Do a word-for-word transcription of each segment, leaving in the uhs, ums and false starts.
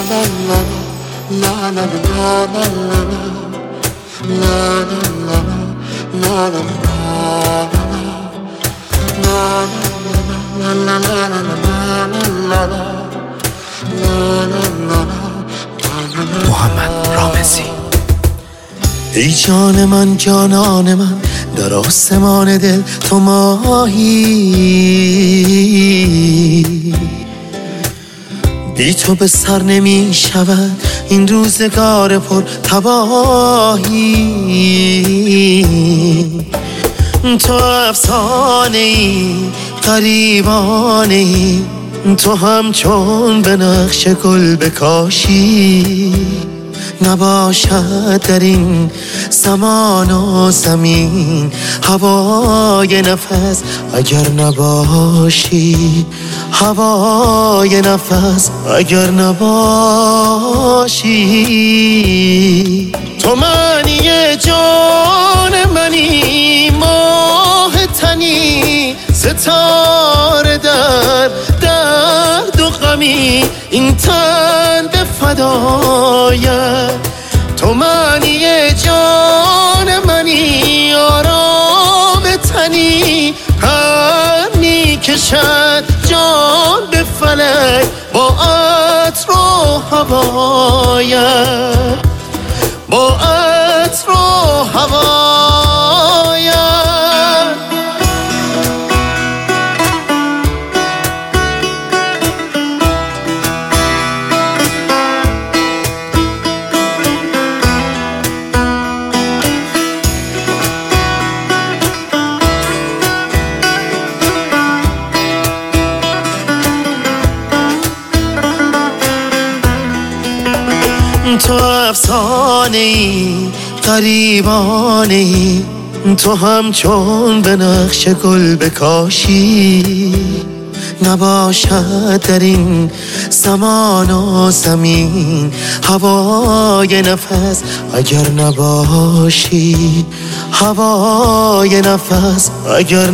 محمد رامزی. ای جان من جانان من، در آسمان دل تو ماهی، بی تو به سر نمی شود این روزگار پر تباهی. تو افسانه ای غریبانه ای، تو همچون به نقش گل بکاشی. نباشد در این زمان و زمین هوای نفس اگر نباشی، هوای نفس اگر نباشی. تو معنی جان منی، ماه تنی، ستاره در درد و غمی، این تن به فدایت. تو معنی جان منی، آرام تنی، پر می کشد جان به فلک با عطر و هوایت، با عطر و هوایت. تو افسانه ای غریبانه ای، تو همچون به نقش گل بکاشی. نباشد در این زمان و زمین هوای نفس اگر نباشی، هوای نفس اگر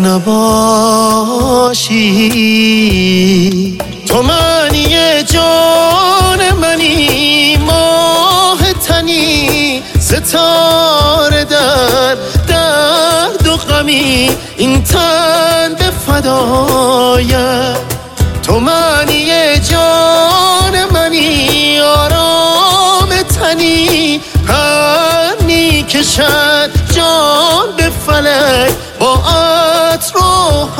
نباشی. تو معنی جان منی، ماه تنی، ستاره در درد و غمی، این تن به فدایت. تو معنی جان منی، آرام تنی، پر می کشد جان به فلک با عطر و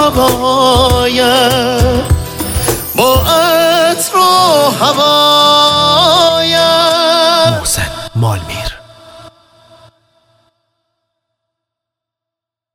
هوایت، با عطر و هوایت. محسن مالمیر.